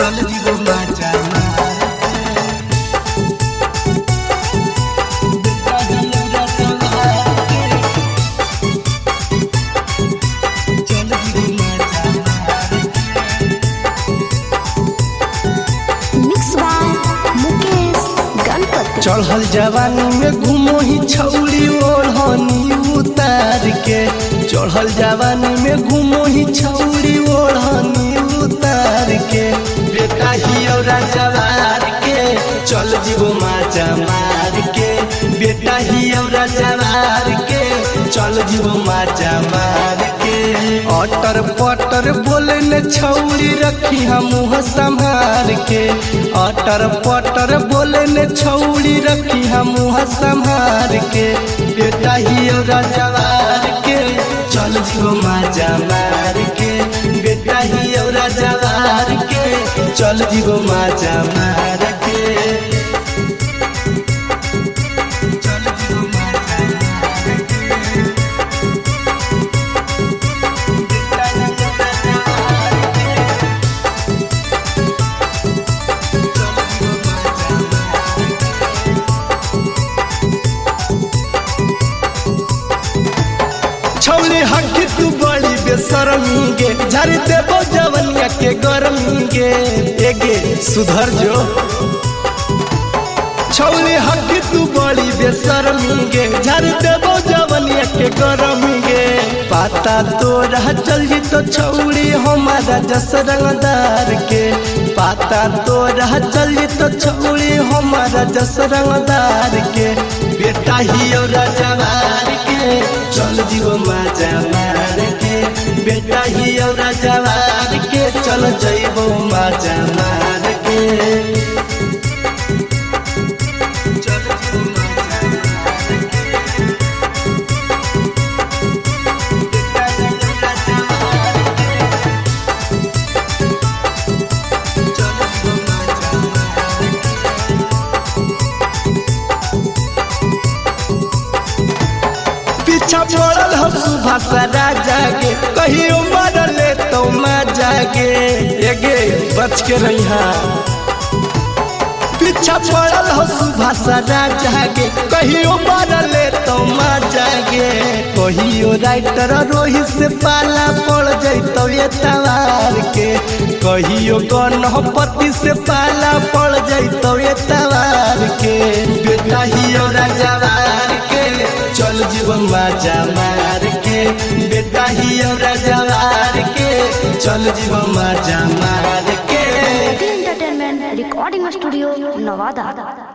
चल जीवो माचा चढ़ल जवानी में घूमो ही छौड़ी ओढ़नी उतार के चढ़ल जवानी में घूमो ही छौड़ी ओढ़नी उतार के बेटा ही और जवार के चल जीवो माचा मार के बेटा ही और जवार के चल जीवो माचा मार के अटर पटर बोले न छौड़ी रखी हम मुँह संभार के अटर पटर बोले न छौड़ी रखी हम मुँह संभार के बेटा ही और जवार के चल जीवो माचा मार के बेटा ही और जवार के चल जीवो माचा मार के छौली हकी तू बड़ी बेशरमी गे झर देबो जवनिया के गरमी गे एगे सुधर जो छौली हकी तू बड़ी बेशरमी गे झर देबो जवनिया के गरमी गे पाता तोरा चल जी तो छौली हमारा जस रंगदार के पाता तोरा चल जी तो छौली हमारा जस रंगदार के बेटा ही और जवार के चल जीवो माचा मार के बेटा ही और जवार के चल जइबो माचा मार के पीछा पड़ल हम सुभाष राजा के कहियो मरले तो मजा गे एगे बच के रहिहा पीछा पड़ल हम सुभाष राजा के कहियो मरले तो मजा गे कहियो राइटर रोहित से पाला पड़ जैतो ये तवार के कहियो गणपति से पाला पड़ जैतो ये तवार के बेटा ही और जवार के चल जीवो माचा मार के बेटा ही और जवार के चल जीवो माचा मार के एंटरटेनमेंट रिकॉर्डिंग स्टूडियो नवादा।